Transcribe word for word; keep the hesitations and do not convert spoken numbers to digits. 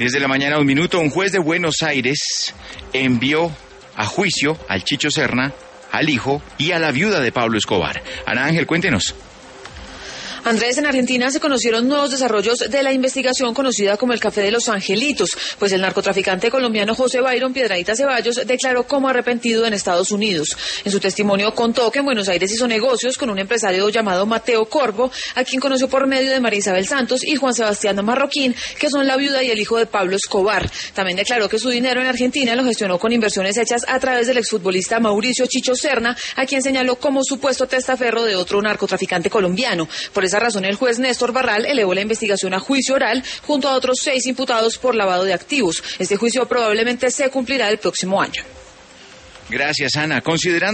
Desde la mañana, un minuto, un juez de Buenos Aires envió a juicio al Chicho Serna, al hijo y a la viuda de Pablo Escobar. Ana Ángel, cuéntenos. Andrés, en Argentina se conocieron nuevos desarrollos de la investigación conocida como el Café de los Angelitos, pues el narcotraficante colombiano José Byron Piedradita Ceballos declaró como arrepentido en Estados Unidos. En su testimonio contó que en Buenos Aires hizo negocios con un empresario llamado Mateo Corvo, a quien conoció por medio de María Isabel Santos y Juan Sebastián Marroquín, que son la viuda y el hijo de Pablo Escobar. También declaró que su dinero en Argentina lo gestionó con inversiones hechas a través del exfutbolista Mauricio Chicho Serna, a quien señaló como supuesto testaferro de otro narcotraficante colombiano. Por esa razón, el juez Néstor Barral elevó la investigación a juicio oral junto a otros seis imputados por lavado de activos. Este juicio probablemente se cumplirá el próximo año. Gracias, Ana. Considerando